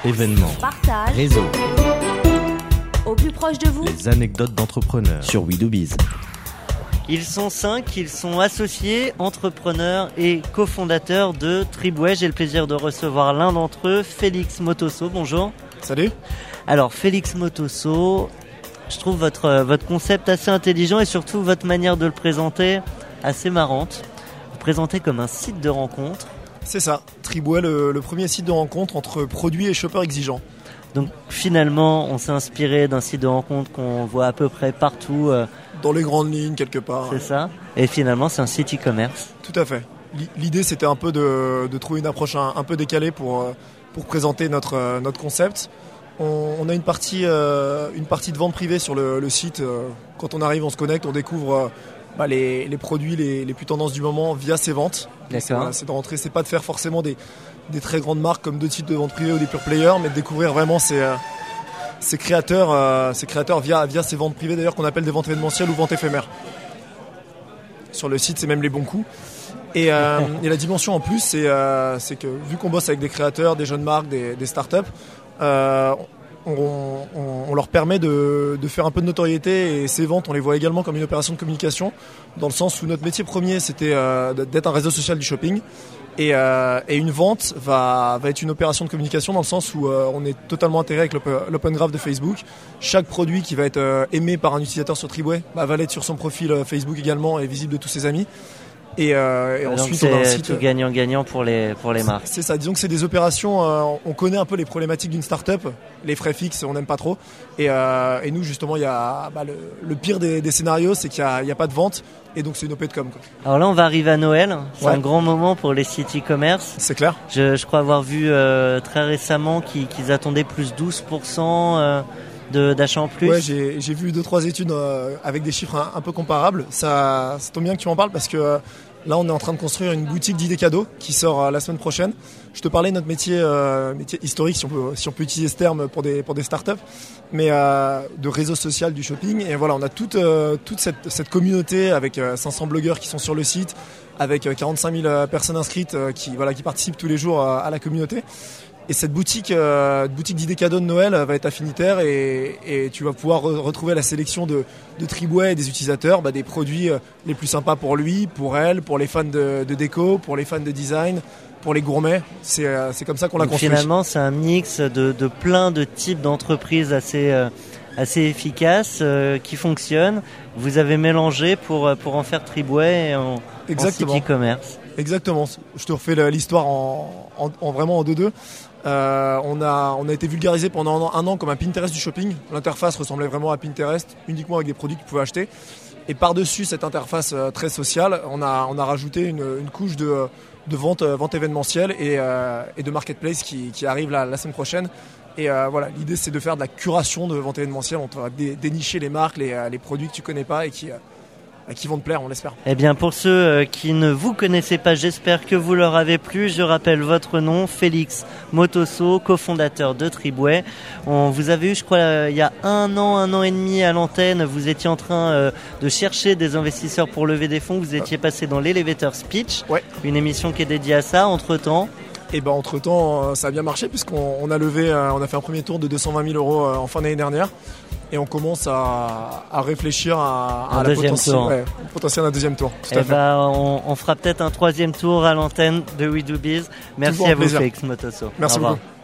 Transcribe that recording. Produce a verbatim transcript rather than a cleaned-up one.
événements, partage, réseau, au plus proche de vous, les anecdotes d'entrepreneurs sur We Do Biz. Ils sont cinq, ils sont associés, entrepreneurs et cofondateurs de Tribouet. J'ai le plaisir de recevoir l'un d'entre eux, Félix Motosso. Bonjour. Salut. Alors Félix Motosso, je trouve votre, votre concept assez intelligent et surtout votre manière de le présenter assez marrante. Vous présentez comme un site de rencontre. C'est ça, Tribouet, le, le premier site de rencontre entre produits et shoppers exigeants. Donc finalement, on s'est inspiré d'un site de rencontre qu'on voit à peu près partout. Euh, Dans les grandes lignes, quelque part. C'est ça. Et finalement, c'est un site e-commerce. Tout à fait. L'idée, c'était un peu de, de trouver une approche un, un peu décalée pour, pour présenter notre, notre concept. On, on a une partie, euh, une partie de vente privée sur le, le site. Quand on arrive, on se connecte, on découvre bah, les, les produits les, les plus tendances du moment via ces ventes. D'accord. Voilà, c'est de rentrer, c'est pas de faire forcément des, des très grandes marques comme deux types de vente privée ou des pure players, mais de découvrir vraiment ces, ces créateurs, euh, ces créateurs via, via ces ventes privées d'ailleurs qu'on appelle des ventes événementielles ou ventes éphémères. Sur le site, c'est même les bons coups. Et, euh, et la dimension en plus, c'est, euh, c'est que vu qu'on bosse avec des créateurs, des jeunes marques, des, des startups, euh, on, on, on leur permet de, de faire un peu de notoriété et ces ventes, on les voit également comme une opération de communication, dans le sens où notre métier premier, c'était euh, d'être un réseau social du shopping. Et, euh, et une vente va, va être une opération de communication dans le sens où euh, on est totalement intégré avec l'open, l'open graph de Facebook. Chaque produit qui va être euh, aimé par un utilisateur sur Tribouet bah, va l'être sur son profil euh, Facebook également et visible de tous ses amis. Et, euh, et Donc ensuite, c'est on a un site tout gagnant-gagnant pour les, pour les marques. C'est ça, disons que c'est des opérations, euh, on connaît un peu les problématiques d'une start-up, les frais fixes, on n'aime pas trop. Et, euh, et nous, justement, il y a bah, le, le pire des, des scénarios, c'est qu'il n'y a, a pas de vente. Et donc c'est une O P de com, quoi. Alors là, on va arriver à Noël. C'est ouais. un grand moment pour les sites e-commerce. C'est clair. Je, je crois avoir vu euh, très récemment qu'ils, qu'ils attendaient plus douze pour cent euh, de, d'achats en plus. Ouais, j'ai, j'ai vu deux trois études euh, avec des chiffres un, un peu comparables. Ça, ça tombe bien que tu m'en parles parce que euh, là, on est en train de construire une boutique d'idées cadeaux qui sort euh, la semaine prochaine. Je te parlais de notre métier, euh, métier historique, si on peut, si on peut utiliser ce terme pour des, pour des startups, mais euh, de réseau social du shopping. Et voilà, on a toute, euh, toute cette, cette communauté avec euh, cinq cents blogueurs qui sont sur le site, avec euh, quarante-cinq mille euh, personnes inscrites euh, qui, voilà, qui participent tous les jours euh, à la communauté. Et cette boutique, euh, boutique d'idées cadeaux de Noël va être affinitaire et, et tu vas pouvoir re- retrouver la sélection de, de Tribouet et des utilisateurs, bah, des produits euh, les plus sympas pour lui, pour elle, pour les fans de, de déco, pour les fans de design, pour les gourmets. C'est, euh, c'est comme ça qu'on l'a Donc construit. Finalement, c'est un mix de, de plein de types d'entreprises assez, euh, assez efficaces euh, qui fonctionnent. Vous avez mélangé pour, pour en faire Tribouet en, en site e-commerce. Exactement. Je te refais l'histoire en, en, en vraiment en deux-deux. Euh, on, a, on a été vulgarisé pendant un an, un an comme un Pinterest du shopping. L'interface ressemblait vraiment à Pinterest, uniquement avec des produits que tu pouvais acheter. Et par-dessus cette interface euh, très sociale, on a, on a rajouté une, une couche de, de vente, vente événementielle et, euh, et de marketplace qui, qui arrive la, la semaine prochaine. Et euh, voilà, l'idée c'est de faire de la curation de vente événementielle. On va dé, dénicher les marques, les, les produits que tu connais pas et qui... Euh, qui vont te plaire, on l'espère. Eh bien, pour ceux qui ne vous connaissaient pas, j'espère que vous leur avez plu. Je rappelle votre nom, Félix Motosso, cofondateur de Tribouet. On vous avait eu, je crois, il y a un an, un an et demi à l'antenne. Vous étiez en train euh, de chercher des investisseurs pour lever des fonds. Vous étiez passé dans l'Elevator Speech, ouais. Une émission qui est dédiée à ça. Entre-temps, Et ben entre temps, ça a bien marché puisqu'on on a levé, on a fait un premier tour de deux cent vingt mille euros en fin d'année dernière. Et on commence à, à réfléchir à, à un la deuxième potentiel, tour. Ouais, potentiel d'un deuxième tour. Tout eh à fait. ben, on, on fera peut-être un troisième tour à l'antenne de We Do Biz. Merci Toujours à vous, plaisir. Félix Motosso. Merci Au revoir. beaucoup.